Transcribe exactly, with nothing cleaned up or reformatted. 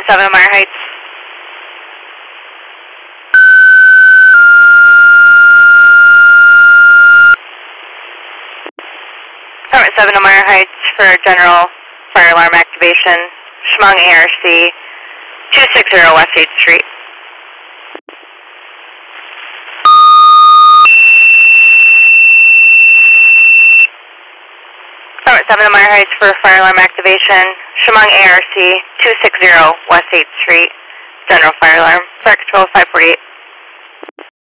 seven Meyer Heights. Department seven to Meyer Heights for general fire alarm activation. Chemung A R C two sixty West eighth Street. Department seven to Meyer Heights for fire alarm activation. Chemung A R C two sixty West eighth Street. General fire alarm. Fire control five forty-eight.